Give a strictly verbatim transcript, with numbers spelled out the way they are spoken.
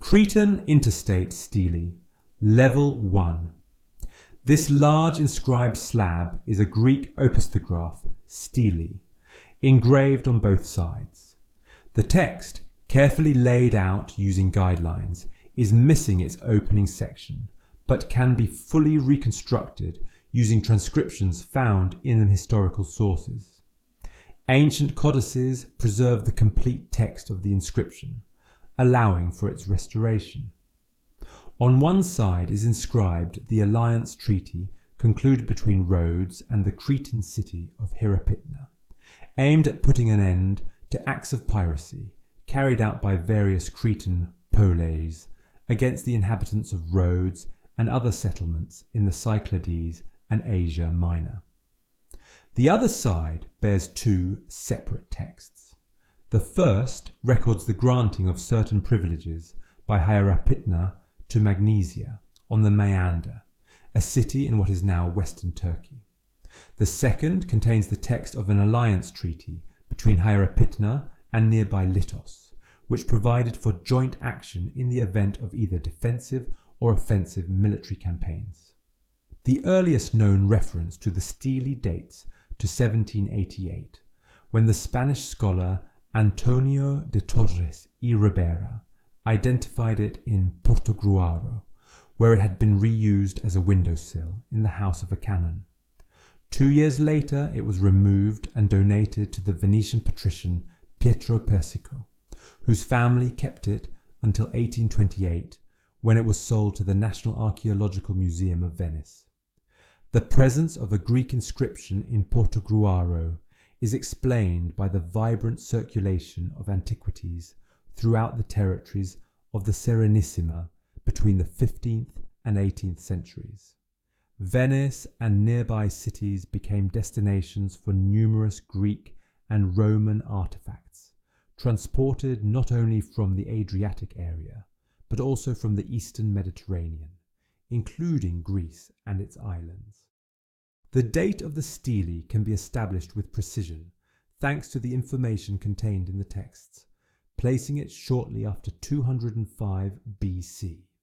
Cretan interstate stele, level one. This large inscribed slab is a Greek opistograph, stele, engraved on both sides. The text, carefully laid out using guidelines, is missing its opening section, but can be fully reconstructed using transcriptions found in the historical sources. Ancient codices preserve the complete text of the inscription, allowing for its restoration. On one side is inscribed the alliance treaty concluded between Rhodes and the Cretan city of Hieropytna, aimed at putting an end to acts of piracy carried out by various Cretan poleis against the inhabitants of Rhodes and other settlements in the Cyclades and Asia Minor. The other side bears two separate texts. The first records the granting of certain privileges by Hieropytna to Magnesia on the Maeander, a city in what is now western Turkey. The second contains the text of an alliance treaty between Hieropytna and nearby Litos, which provided for joint action in the event of either defensive or offensive military campaigns. The earliest known reference to the stele dates to seventeen eighty-eight, when the Spanish scholar Antonio de Torres y Ribera identified it in Portogruaro, where it had been reused as a windowsill in the house of a canon. Two years later it was removed and donated to the Venetian patrician Pietro Persico, whose family kept it until eighteen twenty-eight, when it was sold to the National Archaeological Museum of Venice. The presence of a Greek inscription in Portogruaro is explained by the vibrant circulation of antiquities throughout the territories of the Serenissima between the fifteenth and eighteenth centuries. Venice and nearby cities became destinations for numerous Greek and Roman artifacts, transported not only from the Adriatic area, but also from the eastern Mediterranean, including Greece and its islands. The date of the stele can be established with precision thanks to the information contained in the texts, placing it shortly after two hundred five B C.